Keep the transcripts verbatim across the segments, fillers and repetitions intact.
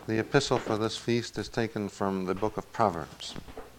The epistle for this feast is taken from the book of Proverbs.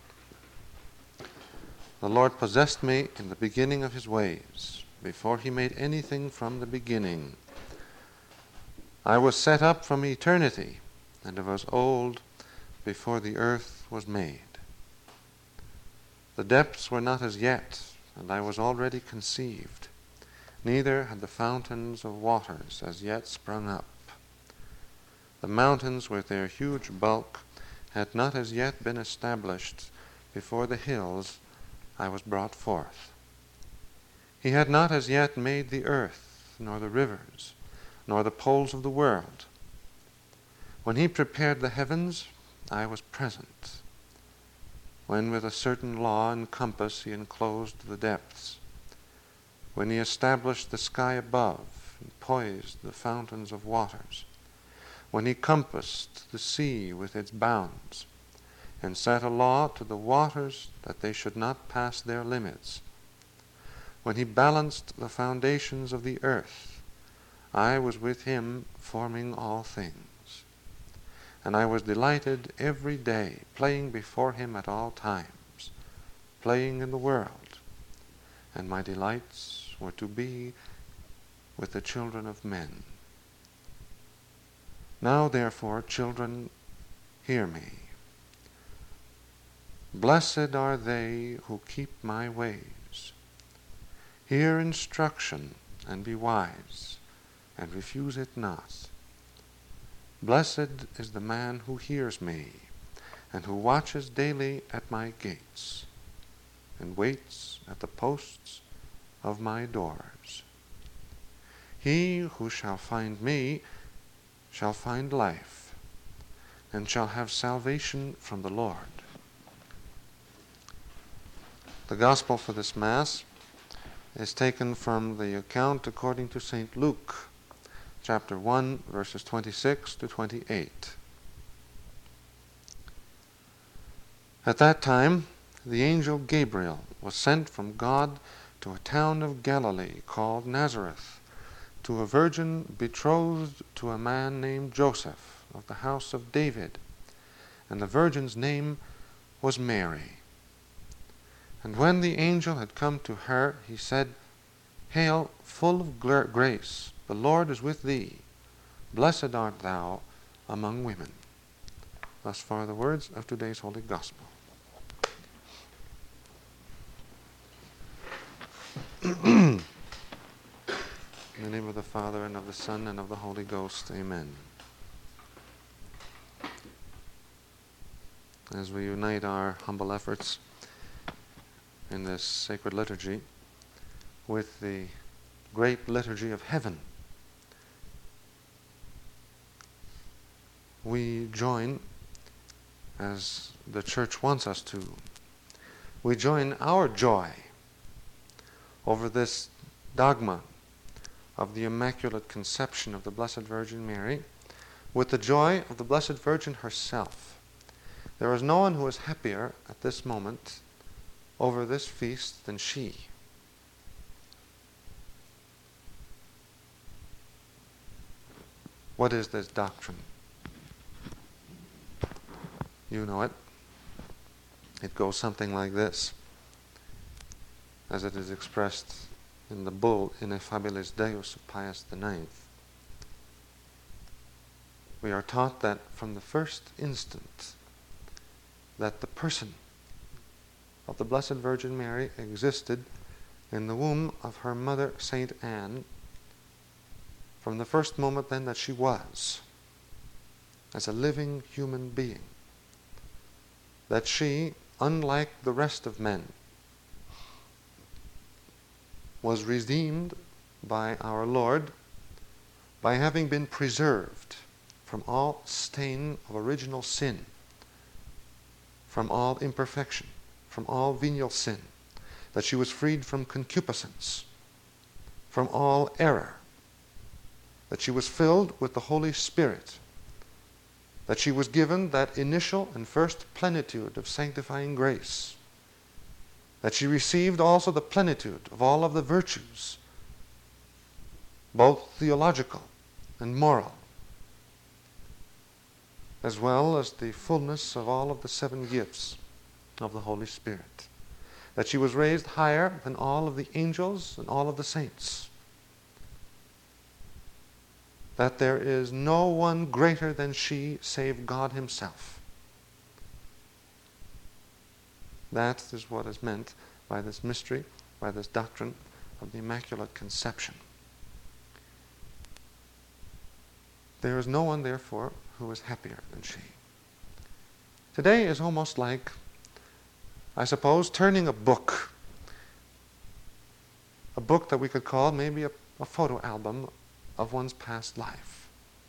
The Lord possessed me in the beginning of his ways, before he made anything from the beginning. I was set up from eternity, and I was old before the earth was made. The depths were not as yet, and I was already conceived. Neither had the fountains of waters as yet sprung up. The mountains with their huge bulk had not as yet been established before the hills I was brought forth. He had not as yet made the earth, nor the rivers, nor the poles of the world. When he prepared the heavens, I was present. When with a certain law and compass he enclosed the depths. When he established the sky above and poised the fountains of waters. When he compassed the sea with its bounds, and set a law to the waters that they should not pass their limits. When he balanced the foundations of the earth, I was with him forming all things. And I was delighted every day, playing before him at all times, playing in the world. And my delights were to be with the children of men. Now, therefore, children, hear me. Blessed are they who keep my ways. Hear instruction and be wise, and refuse it not. Blessed is the man who hears me, and who watches daily at my gates, and waits at the posts of my doors. He who shall find me shall find life, and shall have salvation from the Lord. The gospel for this Mass is taken from the account according to Saint Luke, chapter one, verses twenty-six to twenty-eight. At that time, the angel Gabriel was sent from God to a town of Galilee called Nazareth, to a virgin betrothed to a man named Joseph of the house of David, and the virgin's name was Mary. And when the angel had come to her, he said, Hail, full of grace, the Lord is with thee. Blessed art thou among women. Thus far the words of today's Holy Gospel. In the name of the Father, and of the Son, and of the Holy Ghost. Amen. As we unite our humble efforts in this sacred liturgy with the great liturgy of heaven, we join, as the Church wants us to, we join our joy over this dogma of the Immaculate Conception of the Blessed Virgin Mary with the joy of the Blessed Virgin herself. There is no one who is happier at this moment over this feast than she. What is this doctrine? You know it. It goes something like this, as it is expressed in the bull Ineffabilis Deus of Pius the Ninth. We are taught that from the first instant that the person of the Blessed Virgin Mary existed in the womb of her mother, Saint Anne, from the first moment then that she was, as a living human being, that she, unlike the rest of men, was redeemed by our Lord by having been preserved from all stain of original sin, from all imperfection, from all venial sin, that she was freed from concupiscence, from all error, that she was filled with the Holy Spirit, that she was given that initial and first plenitude of sanctifying grace, that she received also the plenitude of all of the virtues, both theological and moral, as well as the fullness of all of the seven gifts of the Holy Spirit. That she was raised higher than all of the angels and all of the saints. That there is no one greater than she save God himself. That is what is meant by this mystery, by this doctrine of the Immaculate Conception. There is no one, therefore, who is happier than she. Today is almost like, I suppose, turning a book. A book that we could call maybe a, a photo album of one's past life.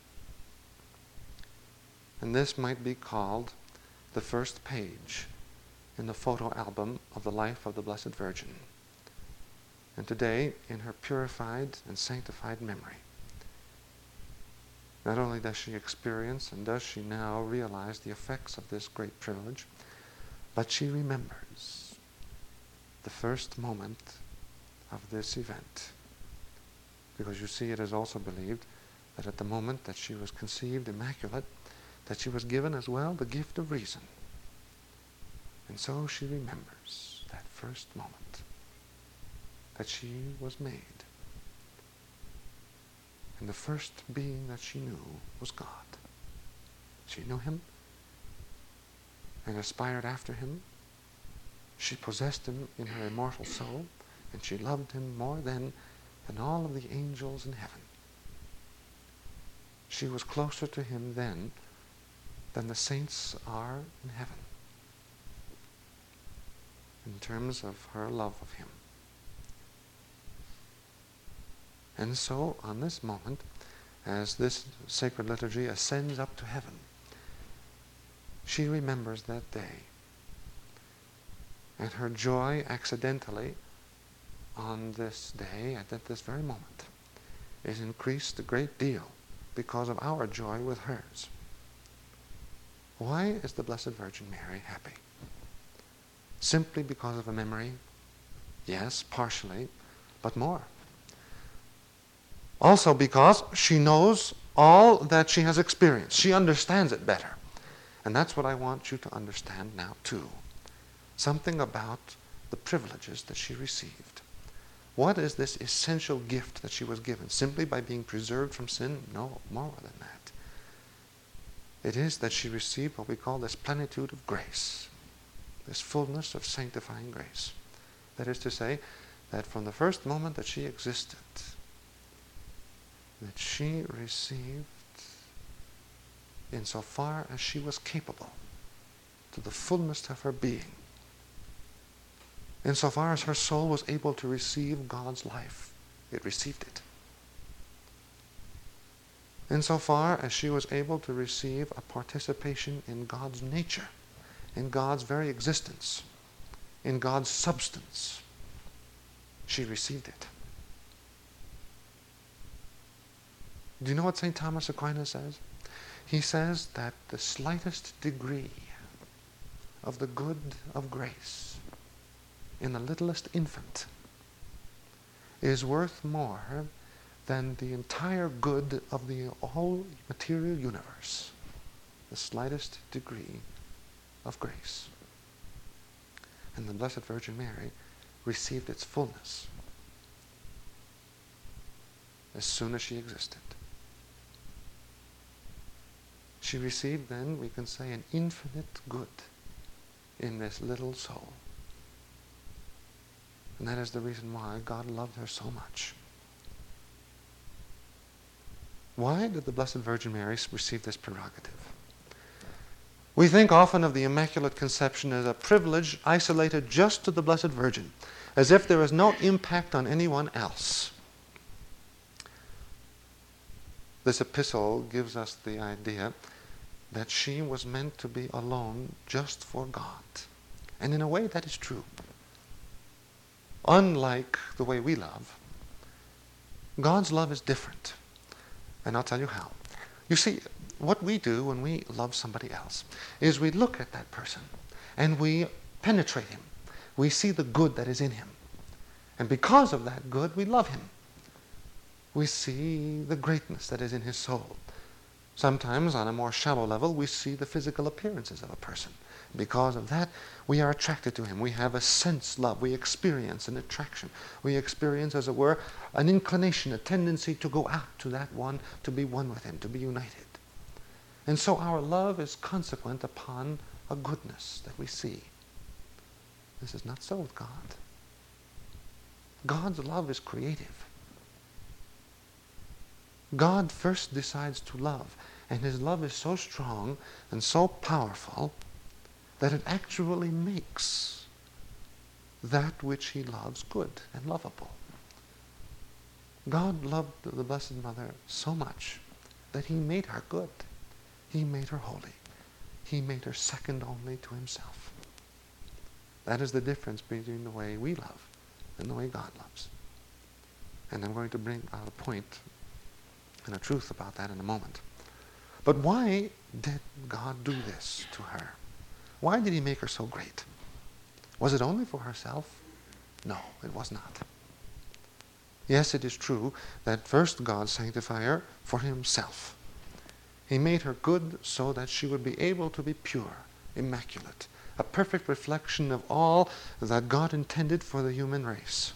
And this might be called the first page in the photo album of the life of the Blessed Virgin. And today, in her purified and sanctified memory, not only does she experience and does she now realize the effects of this great privilege, but she remembers the first moment of this event. Because you see, it is also believed that at the moment that she was conceived immaculate, that she was given as well the gift of reason. And so she remembers that first moment that she was made. And the first being that she knew was God. She knew him and aspired after him. She possessed him in her immortal soul, and she loved him more than, than all of the angels in heaven. She was closer to him then than the saints are in heaven, in terms of her love of him. And so, on this moment, as this sacred liturgy ascends up to heaven, she remembers that day. And her joy accidentally on this day, and at this very moment, is increased a great deal because of our joy with hers. Why is the Blessed Virgin Mary happy? Simply because of a memory? Yes, partially, but more. Also because she knows all that she has experienced. She understands it better. And that's what I want you to understand now too. Something about the privileges that she received. What is this essential gift that she was given? Simply by being preserved from sin? No, more than that. It is that she received what we call this plenitude of grace. This fullness of sanctifying grace. That is to say, that from the first moment that she existed, that she received, insofar as she was capable, to the fullness of her being, insofar as her soul was able to receive God's life, it received it. Insofar as she was able to receive a participation in God's nature, in God's very existence, in God's substance, she received it. Do you know what Saint Thomas Aquinas says? He says that the slightest degree of the good of grace in the littlest infant is worth more than the entire good of the whole material universe. The slightest degree of grace. And the Blessed Virgin Mary received its fullness as soon as she existed. She received then, we can say, an infinite good in this little soul. And that is the reason why God loved her so much. Why did the Blessed Virgin Mary receive this prerogative? We think often of the Immaculate Conception as a privilege isolated just to the Blessed Virgin, as if there is no impact on anyone else. This epistle gives us the idea that she was meant to be alone just for God. And in a way that is true. Unlike the way we love, God's love is different. And I'll tell you how. You see, what we do when we love somebody else is we look at that person and we penetrate him. We see the good that is in him. And because of that good, we love him. We see the greatness that is in his soul. Sometimes on a more shallow level we see the physical appearances of a person. Because of that, we are attracted to him. We have a sense love. We experience an attraction. We experience, as it were, an inclination, a tendency to go out to that one, to be one with him, to be united. And so our love is consequent upon a goodness that we see. This is not so with God. God's love is creative. God first decides to love, and his love is so strong and so powerful that it actually makes that which he loves good and lovable. God loved the Blessed Mother so much that he made her good. He made her holy. He made her second only to himself. That is the difference between the way we love and the way God loves. And I'm going to bring out a point and a truth about that in a moment. But why did God do this to her? Why did he make her so great? Was it only for herself? No, it was not. Yes, it is true that first God sanctified her for himself. He made her good so that she would be able to be pure, immaculate, a perfect reflection of all that God intended for the human race.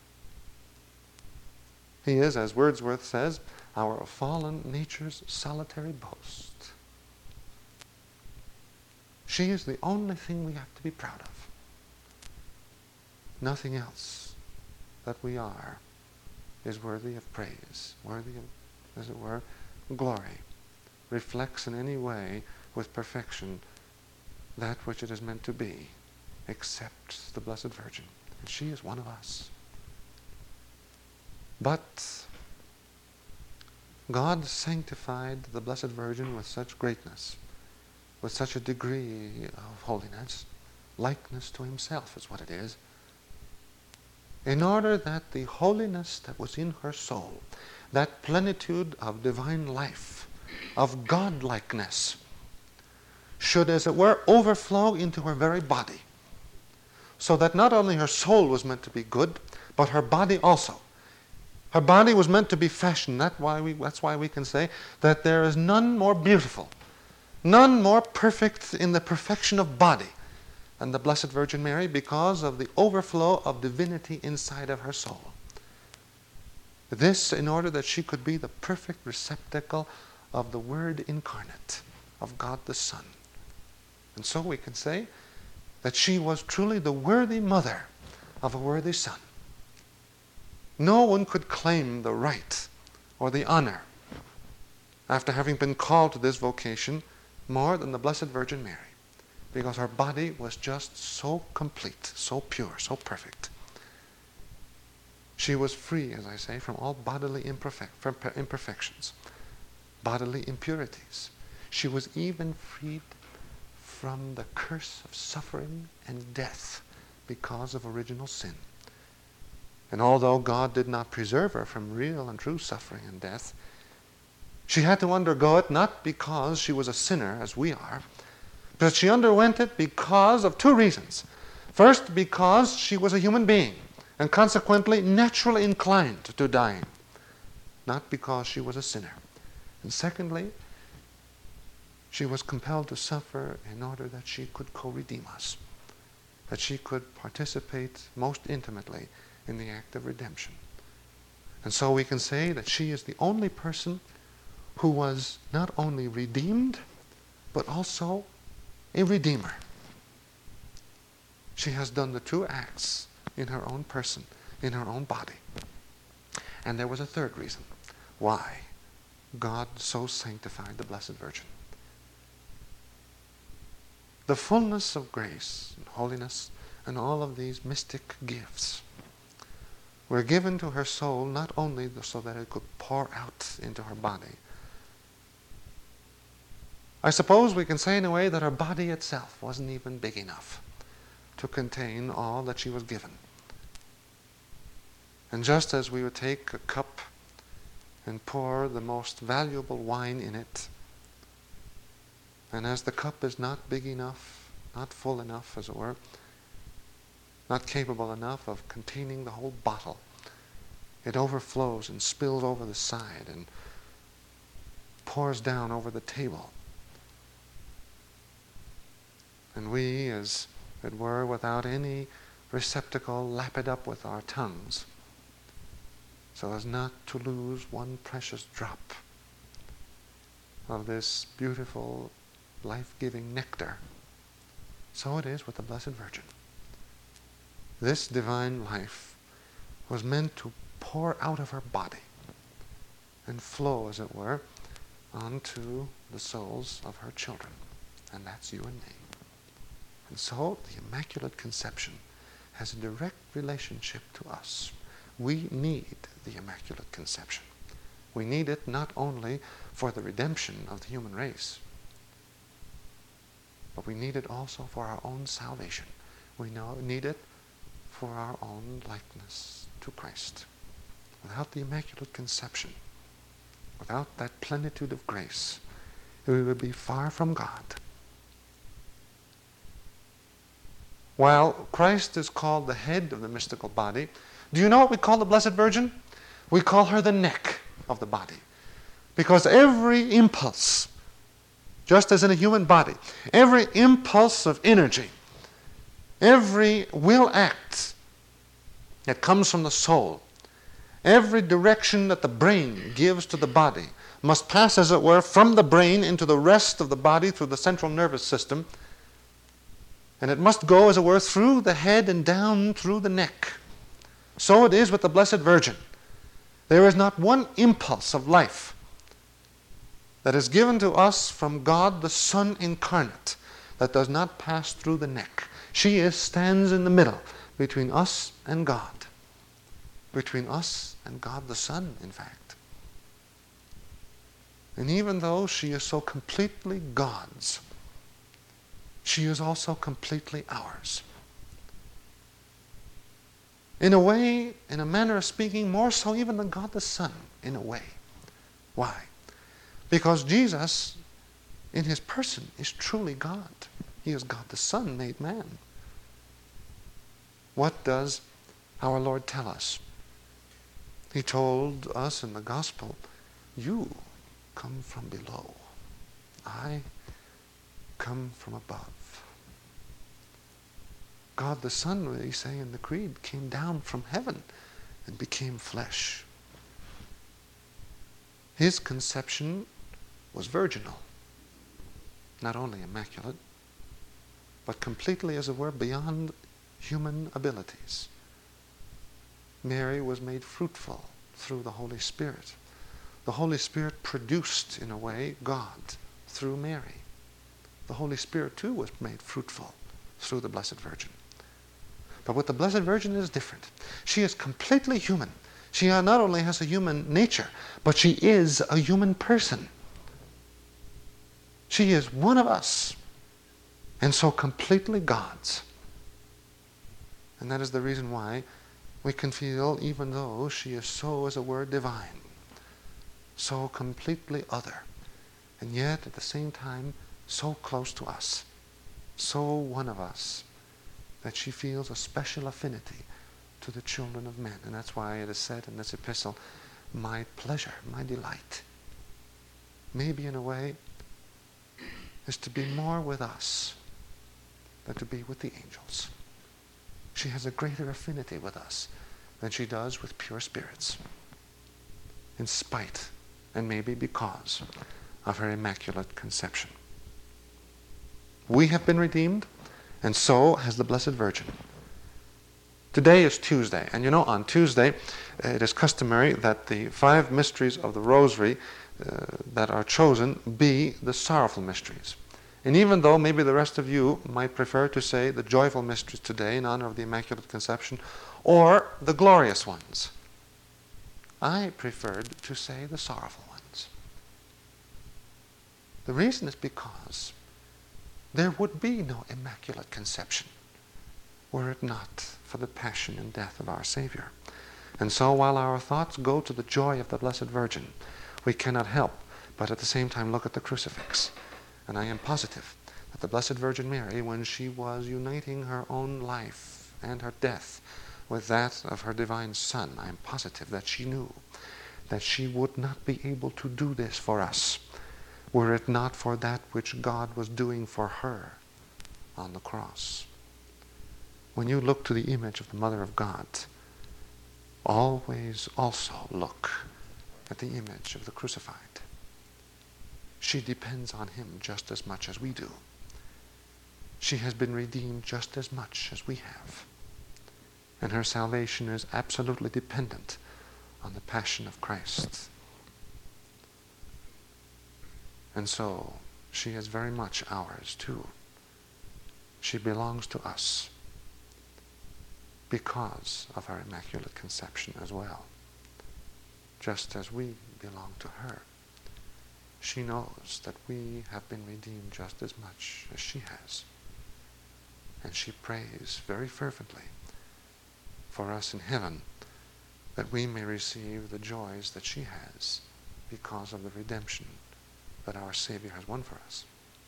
He is, as Wordsworth says, our fallen nature's solitary boast. She is the only thing we have to be proud of. Nothing else that we are is worthy of praise, worthy of, as it were, glory, reflects in any way with perfection that which it is meant to be, except the Blessed Virgin. And she is one of us. But God sanctified the Blessed Virgin with such greatness, with such a degree of holiness, likeness to himself is what it is, in order that the holiness that was in her soul, that plenitude of divine life, of godlikeness, should, as it were, overflow into her very body, so that not only her soul was meant to be good, but her body also. Her body was meant to be fashioned. That's why we, that's why we can say that there is none more beautiful, none more perfect in the perfection of body than the Blessed Virgin Mary, because of the overflow of divinity inside of her soul. This in order that she could be the perfect receptacle of the Word incarnate, of God the Son. And so we can say that she was truly the worthy mother of a worthy son. No one could claim the right or the honor, after having been called to this vocation, more than the Blessed Virgin Mary, because her body was just so complete, so pure, so perfect. She was free, as I say, from all bodily imperfect, from imperfections, bodily impurities. She was even freed from the curse of suffering and death because of original sin. And although God did not preserve her from real and true suffering and death, she had to undergo it not because she was a sinner, as we are, but she underwent it because of two reasons. First, because she was a human being, and consequently naturally inclined to dying, not because she was a sinner. And secondly, she was compelled to suffer in order that she could co-redeem us, that she could participate most intimately in the act of redemption. And so we can say that she is the only person who was not only redeemed, but also a redeemer. She has done the two acts in her own person, in her own body. And there was a third reason why God so sanctified the Blessed Virgin. The fullness of grace and holiness and all of these mystic gifts were given to her soul not only so that it could pour out into her body. I suppose we can say in a way that her body itself wasn't even big enough to contain all that she was given. And just as we would take a cup and pour the most valuable wine in it, and as the cup is not big enough, not full enough, as it were, not capable enough of containing the whole bottle, it overflows and spills over the side and pours down over the table. And we, as it were, without any receptacle, lap it up with our tongues, so as not to lose one precious drop of this beautiful, life-giving nectar. So it is with the Blessed Virgin. This divine life was meant to pour out of her body and flow, as it were, onto the souls of her children. And that's you and me. And so the Immaculate Conception has a direct relationship to us. We need the Immaculate Conception. We need it not only for the redemption of the human race, but we need it also for our own salvation. We know, need it for our own likeness to Christ. Without the Immaculate Conception, without that plenitude of grace, we would be far from God. While Christ is called the head of the mystical body, do you know what we call the Blessed Virgin? We call her the neck of the body. Because every impulse, just as in a human body, every impulse of energy, every will act that comes from the soul, every direction that the brain gives to the body must pass, as it were, from the brain into the rest of the body through the central nervous system, and it must go, as it were, through the head and down through the neck. So it is with the Blessed Virgin. There is not one impulse of life that is given to us from God the Son incarnate that does not pass through the neck. She is, stands in the middle between us and God. Between us and God the Son, in fact. And even though she is so completely God's, she is also completely ours. In a way, in a manner of speaking, more so even than God the Son, in a way. Why? Because Jesus, in his person, is truly God. He is God the Son made man. What does our Lord tell us? He told us in the Gospel, you come from below. I come from above. God the Son, we say in the Creed, came down from heaven and became flesh. His conception was virginal, not only immaculate, but completely, as it were, beyond human abilities. Mary was made fruitful through the Holy Spirit. The Holy Spirit produced, in a way, God through Mary. The Holy Spirit, too, was made fruitful through the Blessed Virgin. But with the Blessed Virgin, it is different. She is completely human. She not only has a human nature, but she is a human person. She is one of us, and so completely God's. And that is the reason why we can feel, even though she is so, as it were, divine, so completely other, and yet at the same time so close to us, so one of us, that she feels a special affinity to the children of men. And that's why it is said in this epistle, my pleasure, my delight, maybe in a way, is to be more with us than to be with the angels. She has a greater affinity with us than she does with pure spirits, in spite, and maybe because, of her Immaculate Conception. We have been redeemed, and so has the Blessed Virgin. Today is Tuesday, and you know, on Tuesday, it is customary that the five mysteries of the Rosary uh, that are chosen be the sorrowful mysteries. And even though maybe the rest of you might prefer to say the joyful mysteries today in honor of the Immaculate Conception, or the glorious ones, I preferred to say the sorrowful ones. The reason is because there would be no Immaculate Conception were it not for the passion and death of our Savior. And so while our thoughts go to the joy of the Blessed Virgin, we cannot help but at the same time look at the crucifix. And I am positive that the Blessed Virgin Mary, when she was uniting her own life and her death with that of her divine Son, I am positive that she knew that she would not be able to do this for us were it not for that which God was doing for her on the cross. When you look to the image of the Mother of God, always also look at the image of the crucified. She depends on him just as much as we do. She has been redeemed just as much as we have. And her salvation is absolutely dependent on the passion of Christ. And so, she is very much ours too. She belongs to us because of our Immaculate Conception as well, just as we belong to her. She knows that we have been redeemed just as much as she has. And she prays very fervently for us in heaven that we may receive the joys that she has because of the redemption that our Savior has won for us.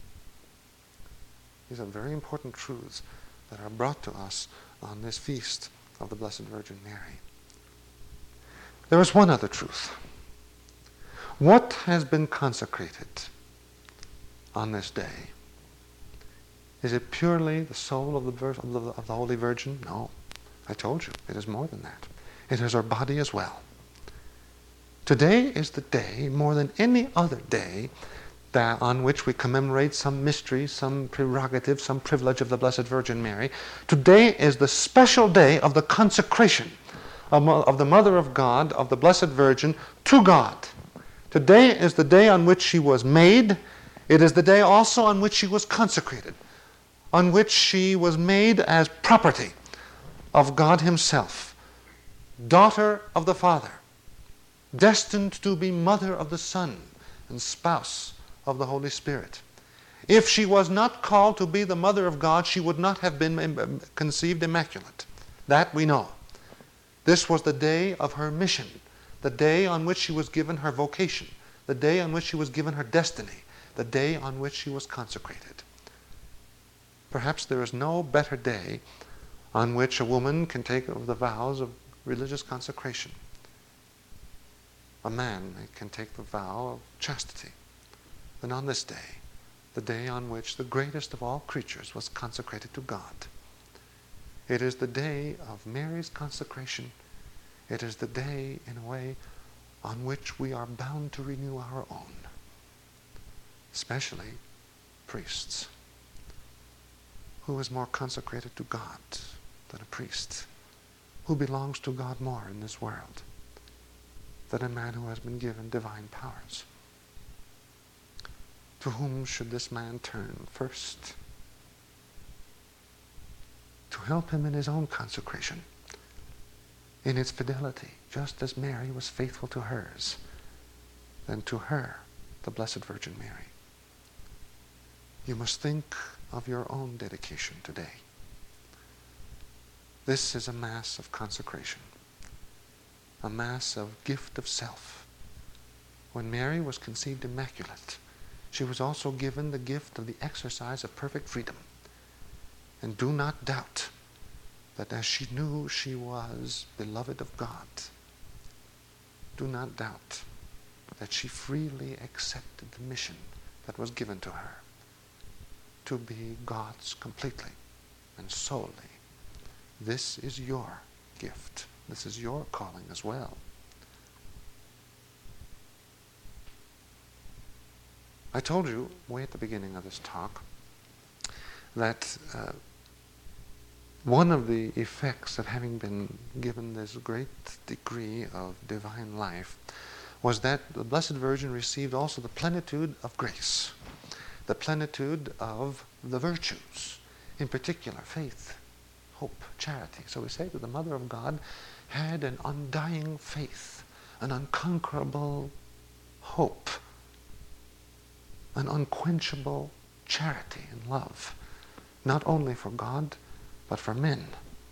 These are very important truths that are brought to us on this feast of the Blessed Virgin Mary. There is one other truth. What has been consecrated on this day? Is it purely the soul of the, Vir- of the, of the Holy Virgin? No. I told you, it is more than that. It is her body as well. Today is the day, more than any other day, that on which we commemorate some mystery, some prerogative, some privilege of the Blessed Virgin Mary. Today is the special day of the consecration of, of the Mother of God, of the Blessed Virgin, to God. Today is the day on which she was made. It is the day also on which she was consecrated, on which she was made as property of God himself, daughter of the Father, destined to be mother of the Son and spouse of the Holy Spirit. If she was not called to be the mother of God, she would not have been conceived immaculate. That we know. This was the day of her mission, the day on which she was given her vocation, the day on which she was given her destiny, the day on which she was consecrated. Perhaps there is no better day on which a woman can take the vows of religious consecration. A man can take the vow of chastity than on this day, the day on which the greatest of all creatures was consecrated to God. It is the day of Mary's consecration. It is the day, in a way, on which we are bound to renew our own, especially priests. Who is more consecrated to God than a priest? Who belongs to God more in this world than a man who has been given divine powers? To whom should this man turn first? To help him in his own consecration, in its fidelity, just as Mary was faithful to hers, then to her, the Blessed Virgin Mary. You must think of your own dedication today. This is a Mass of consecration, a Mass of gift of self. When Mary was conceived immaculate, she was also given the gift of the exercise of perfect freedom. And do not doubt that as she knew she was beloved of God, do not doubt that she freely accepted the mission that was given to her to be God's completely and solely. This is your gift. This is your calling as well. I told you way at the beginning of this talk that uh, one of the effects of having been given this great degree of divine life was that the Blessed Virgin received also the plenitude of grace, the plenitude of the virtues, in particular faith, hope, charity. So we say that the Mother of God had an undying faith, an unconquerable hope, an unquenchable charity and love, not only for God, but for men.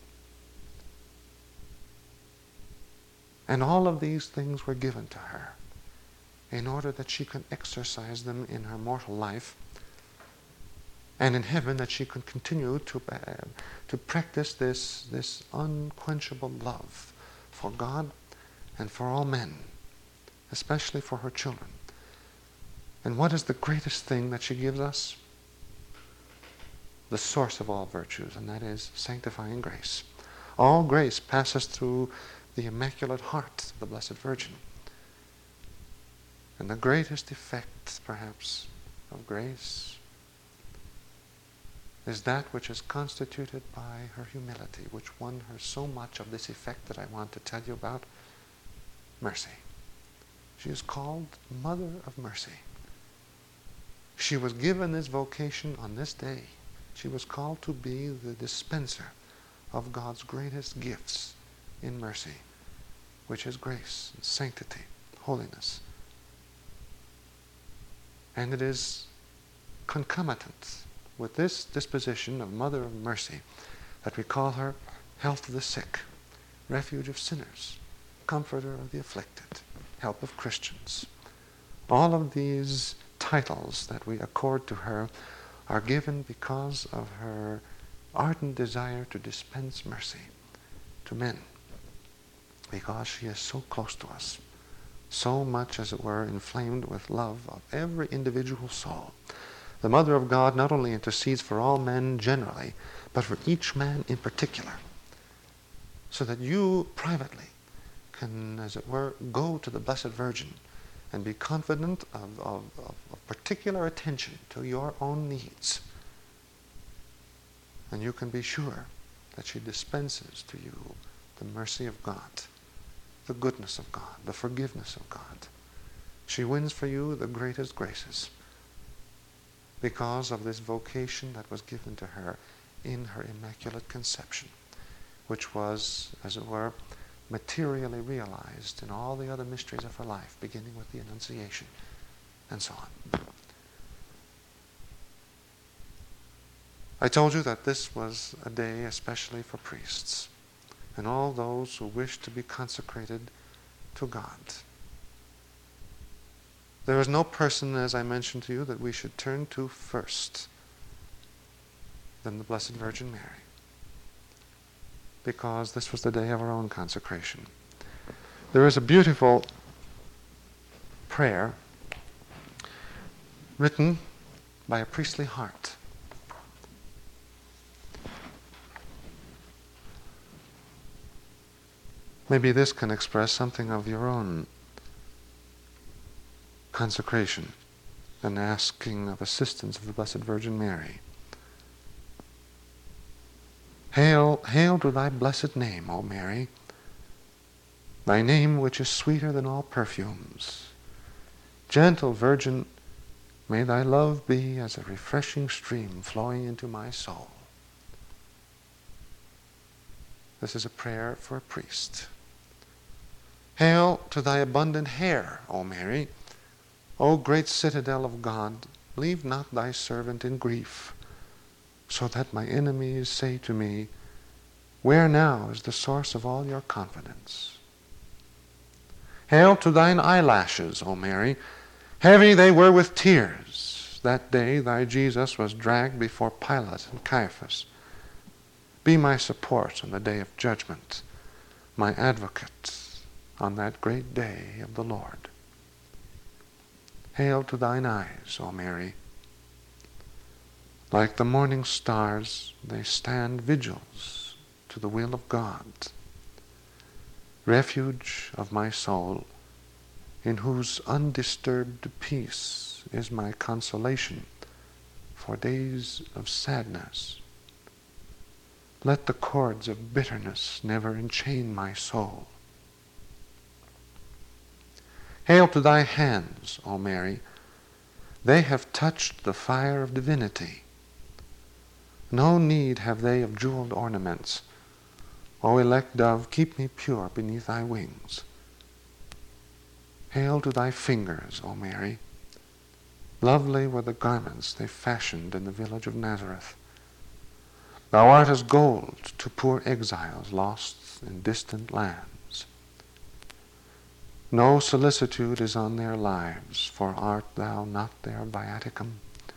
And all of these things were given to her in order that she could exercise them in her mortal life, and in heaven that she could continue to, uh, to practice this, this unquenchable love for God and for all men, especially for her children. And what is the greatest thing that she gives us? The source of all virtues, and that is sanctifying grace. All grace passes through the Immaculate Heart of the Blessed Virgin. And the greatest effect, perhaps, of grace is that which is constituted by her humility, which won her so much of this effect that I want to tell you about, mercy. She is called Mother of Mercy. She was given this vocation on this day. She was called to be the dispenser of God's greatest gifts in mercy, which is grace, and sanctity, holiness. And it is concomitant with this disposition of Mother of Mercy that we call her Health of the Sick, Refuge of Sinners, Comforter of the Afflicted, Help of Christians. All of these titles that we accord to her are given because of her ardent desire to dispense mercy to men, because she is so close to us, so much, as it were, inflamed with love of every individual soul. The Mother of God not only intercedes for all men generally, but for each man in particular, so that you privately can, as it were, go to the Blessed Virgin and be confident of, of, of, of particular attention to your own needs. And you can be sure that she dispenses to you the mercy of God, the goodness of God, the forgiveness of God. She wins for you the greatest graces because of this vocation that was given to her in her Immaculate Conception, which was, as it were, materially realized in all the other mysteries of her life, beginning with the Annunciation, and so on. I told you that this was a day especially for priests and all those who wish to be consecrated to God. There is no person, as I mentioned to you, that we should turn to first than the Blessed Virgin Mary, because this was the day of our own consecration. There is a beautiful prayer written by a priestly heart. Maybe this can express something of your own consecration and asking of assistance of the Blessed Virgin Mary. Hail, hail to thy blessed name, O Mary, thy name which is sweeter than all perfumes. Gentle Virgin, may thy love be as a refreshing stream flowing into my soul. This is a prayer for a priest. Hail to thy abundant hair, O Mary, O great citadel of God, leave not thy servant in grief, so that my enemies say to me, where now is the source of all your confidence? Hail to thine eyelashes, O Mary, heavy they were with tears. That day thy Jesus was dragged before Pilate and Caiaphas. Be my support on the day of judgment, my advocate on that great day of the Lord. Hail to thine eyes, O Mary. Like the morning stars, they stand vigils to the will of God. Refuge of my soul, in whose undisturbed peace is my consolation for days of sadness. Let the cords of bitterness never enchain my soul. Hail to thy hands, O Mary. They have touched the fire of divinity. No need have they of jeweled ornaments. O elect dove, keep me pure beneath thy wings. Hail to thy fingers, O Mary. Lovely were the garments they fashioned in the village of Nazareth. Thou art as gold to poor exiles lost in distant lands. No solicitude is on their lives, for art thou not their viaticum?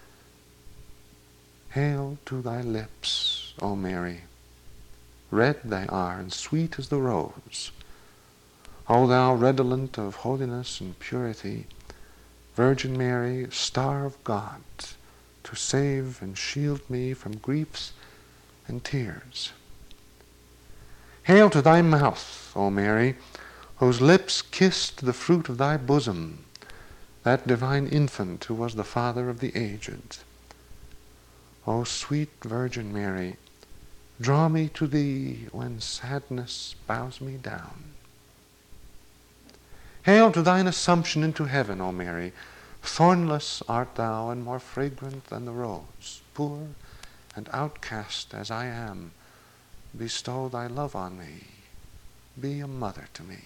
Hail to thy lips, O Mary. Red they are, and sweet as the rose. O thou redolent of holiness and purity, Virgin Mary, Star of God, to save and shield me from griefs and tears. Hail to thy mouth, O Mary, whose lips kissed the fruit of thy bosom, that divine infant who was the Father of the aged. O sweet Virgin Mary, draw me to thee when sadness bows me down. Hail to thine assumption into heaven, O Mary, thornless art thou and more fragrant than the rose. Poor and outcast as I am, bestow thy love on me. Be a mother to me.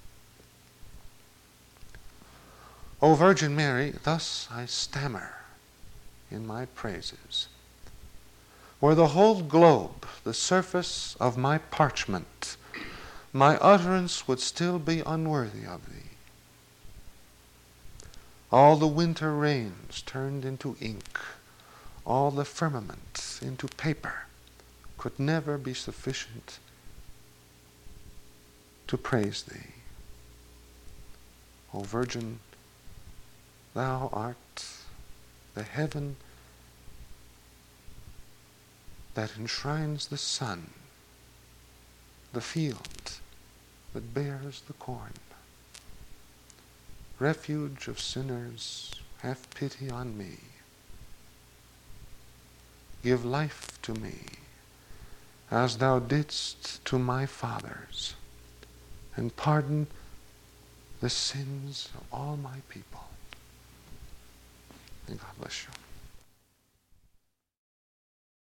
O Virgin Mary, thus I stammer in my praises. Were the whole globe the surface of my parchment, my utterance would still be unworthy of thee. All the winter rains turned into ink, all the firmament into paper, could never be sufficient to praise thee. O Virgin, thou art the heaven that enshrines the sun, the field that bears the corn. Refuge of sinners, have pity on me. Give life to me, as thou didst to my fathers, and pardon the sins of all my people. May God bless you.